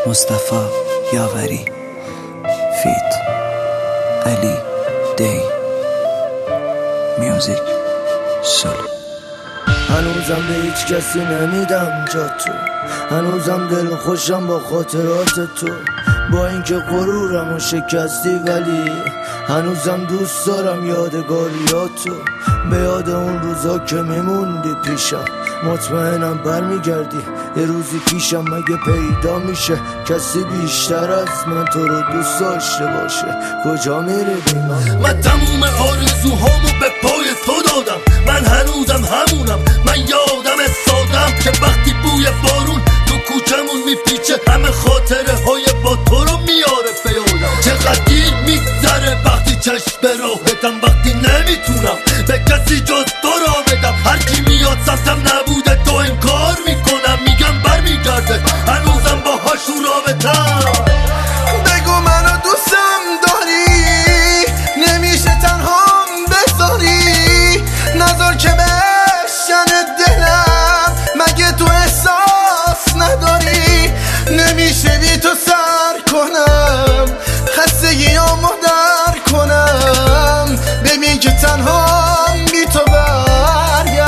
مصطفی یاوری فیت علی دی میوزیک سولو. هنوزم به هیچ کسی نمیدم جا تو، هنوزم دل خوشم با خاطرات تو. با اینکه غرورم و شکستی ولی هنوزم دوست دارم یادگاریاتو. به یاد اون روزا که میموندی پیشم، مطمئنم برمیگردی یه روزی پیشم. مگه پیدا میشه کسی بیشتر از من تو رو دوست داشته باشه؟ کجا میری بیمان؟ من تموم آرزوهامو به پای تو دادم. من هنوزم همونم، من یادم سادم که وقتی بوی بارون تو کوچمون میپیچه همه خاطره های با تو رو میاره بیادم. چقدر دیر میگذره وقتی چشم به راهتم، وقتی نمیتونم به کسی جز تو را بدم. هر کی میاد سمتم نبوده تو انکار میکنم، میگم برمیگرده هنوزم باهاش تو رابطم. بگو منو دوستم داری، نمیشه تنهام بذاری. نذار که بشن دلم، مگه تو احساس نداری؟ نمیشه بی تو سر کنم، خستگیامو در کنم. ببین که تنهام بی تو برگم،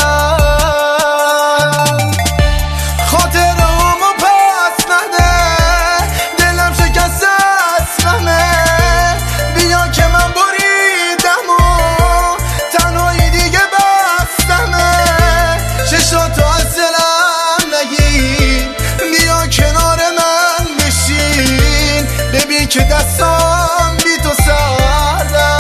خاطرهامو پس نده. دلم شکسته از غمه، بیا که من بریدم و تنهایی دیگه بستمه. چشاتو از دلم نگیر، بیا کنار من بشین. ببین که دستام بی تو سردم.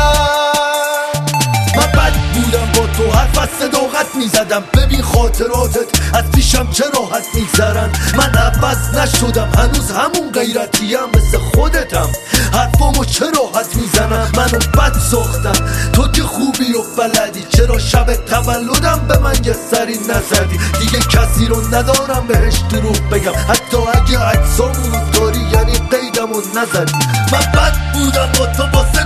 من بد بودم با تو، حرف از صداقت میزدم. ببین خاطراتت از پیشم چه راحت میگذرن. من عوض نشدم، هنوز همون غیرتیم مثل خودتم. حرفامو چه راحت میزنم، منو بد ساختن. تو که خوبی و بلدی، چرا شب تولدم به من یه سری نزدی؟ دیگه کسی رو ندارم بهش دروغ بگم، حتی اگه عکسامونو داری یعنی قیدمو نزدی. من بد بودم با تو، واسه